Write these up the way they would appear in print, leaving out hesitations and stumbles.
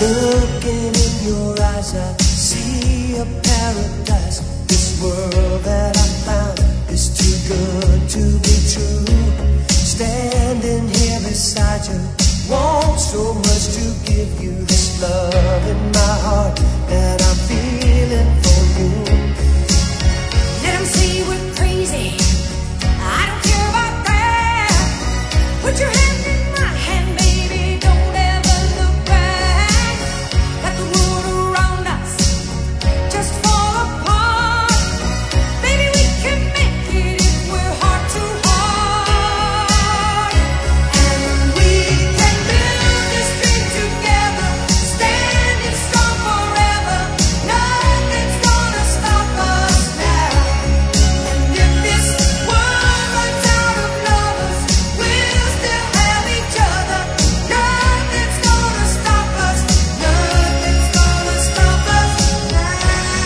Looking in your eyes, I see a paradise. This world that I found is too good to be true. Standing here beside you, want so much to give you. This love in my heart that I'm feeling for you. Let 'em say we're crazy, I don't care about that. Put your hand in my hand, baby, don't ever look back. Let the world around us just fall apart. Baby, we can make it if we're heart to heart. And we can build this dream together, standing strong forever. Nothing's gonna stop us now. And if this world runs out of lovers, we'll still have each other. Nothing's gonna stop us. Nothing's gonna stop us now.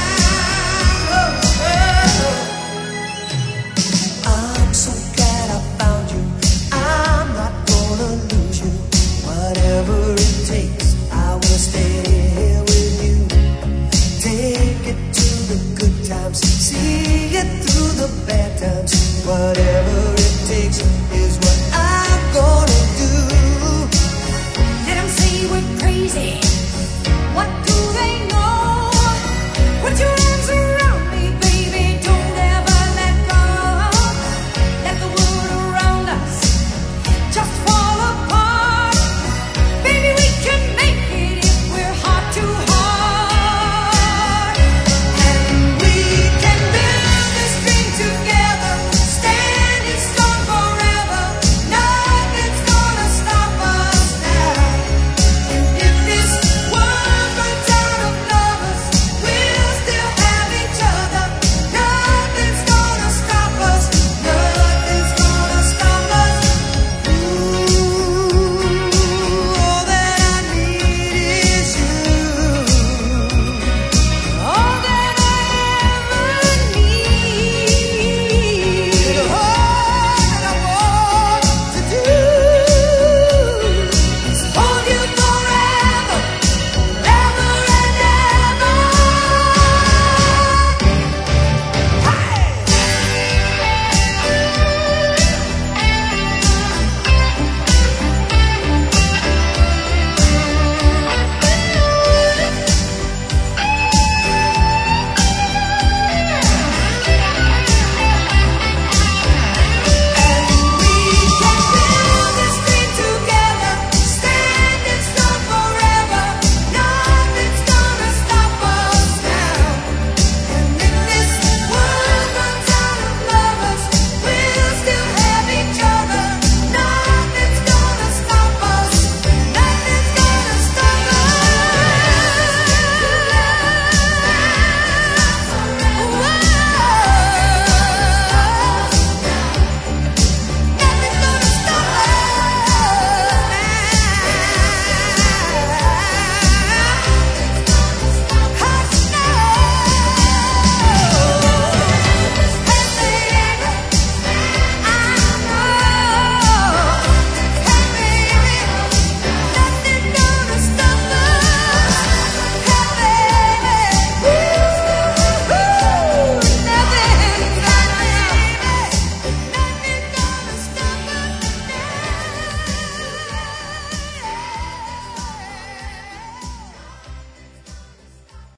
I'm so glad I found you. I'm not gonna lose you. Whatever it takes, I will stay here with you. Take it to the good times, see it through the bad times. Whatever it takes,